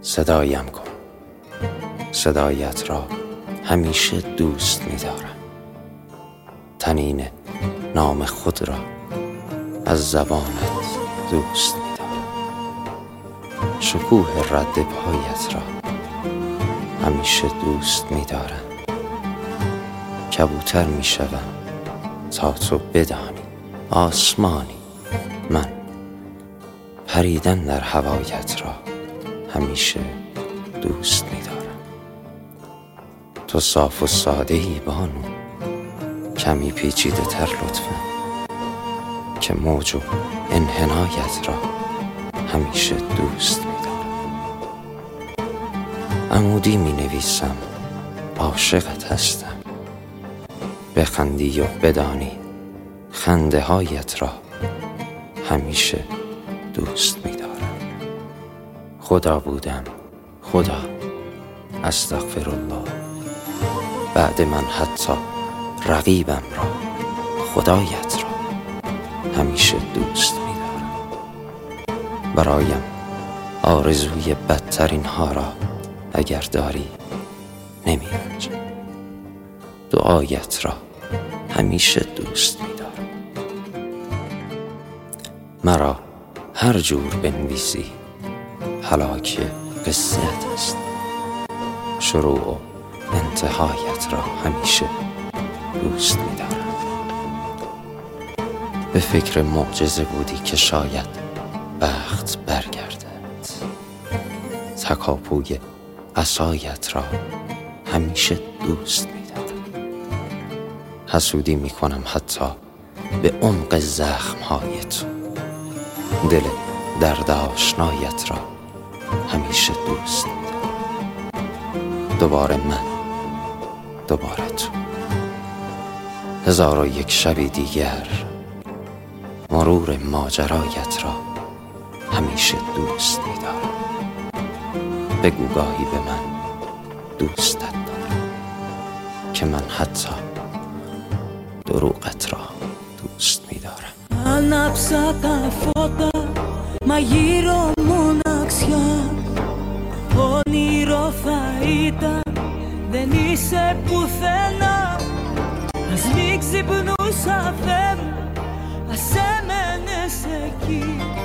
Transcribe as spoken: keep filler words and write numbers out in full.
صدایم کن، صدایت را همیشه دوست می‌دارم. طنین نام خود را از زبانت دوست می‌دارم. شکوه رد پایت را همیشه دوست می‌دارم. کبوتر می‌شوم تا تو بدانی آسمانی من. پریدن در هوایت را همیشه دوست می‌دارم. تو صاف و ساده ای بانو، کمی پیچیده تر لطفاً، که موج و انحنایت را همیشه دوست می‌دارم. عمودی می نویسم عاشقت هستم، بخندی و بدانی خنده هایت را همیشه دوست می‌دارم. خدا بودم، خدا، استغفر الله. بعد من حتی رقیبم را، خدایت را همیشه دوست می‌دارم. برایم آرزوی بدترین ها را اگر داری نمی‌رنجم. دعایت را همیشه دوست می‌دارم. مرا هر جور بنویسی هلاک قصه‌ات است. شروع و انتهایت را همیشه دوست می‌دارم. به فکر معجزه بودی که شاید بخت برگردد. تکاپوی عصایت را همیشه دوست می‌دارم. حسودی می‌کنم حتی به عمق زخم‌های تو. دل درد آشنایت را همیشه دوست می‌دارم. دوباره من، دوباره تو. هزار و یک شبی دیگر مرور ماجرایت را همیشه دوست می‌دارم. بگو گاهی به من دوستت دارم، که من حتی دروغت را دوست می‌دارم. Άναψα τα φώτα, μα γύρω μοναξιά. Όνειρο θα ήταν, δεν είσαι πουθενά. Ας μην ξυπνούσα, Θεέ μου, ας έμενες εκεί.